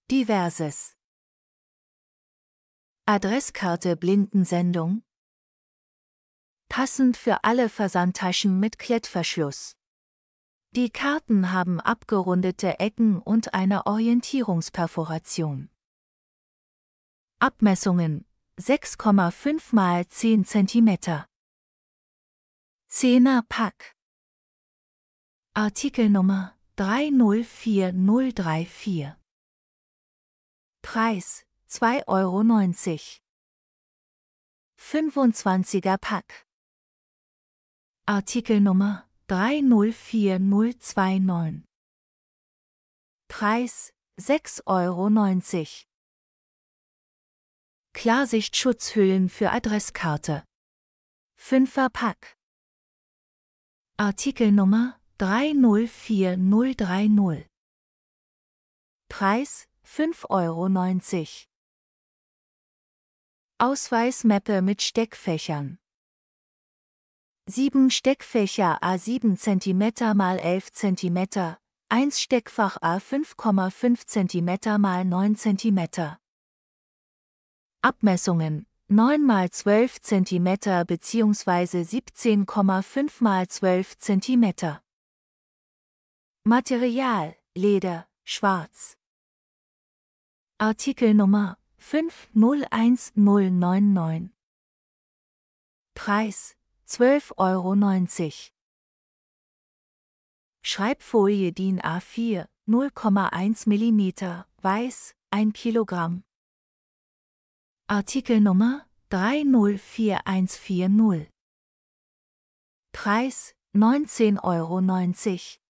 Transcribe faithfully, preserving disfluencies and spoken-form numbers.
Diverses. Adresskarte Blindensendung. Passend für alle Versandtaschen mit Klettverschluss. Die Karten haben abgerundete Ecken und eine Orientierungsperforation. Abmessungen sechs Komma fünf mal zehn Zentimeter. Zehner Pack. Artikelnummer drei null vier null drei vier. Preis zwei Euro neunzig. fünfundzwanziger Pack. Artikelnummer drei null vier null zwei neun. Preis sechs Euro neunzig. Klarsicht-Schutzhüllen für Adresskarte. Fünfer Pack. Artikelnummer drei null vier null drei null. Preis fünf Euro neunzig. Ausweismappe mit Steckfächern. sieben Steckfächer a sieben Zentimeter mal elf Zentimeter, eins Steckfach a fünf Komma fünf Zentimeter mal neun Zentimeter. Abmessungen neun mal zwölf Zentimeter bzw. siebzehn Komma fünf mal zwölf Zentimeter. Material Leder, schwarz. Artikelnummer fünf null eins null neun neun. Preis zwölf Euro neunzig. Schreibfolie DIN A vier, null Komma eins Millimeter, weiß, ein Kilogramm. Artikelnummer drei null vier eins vier null. Preis neunzehn Euro neunzig.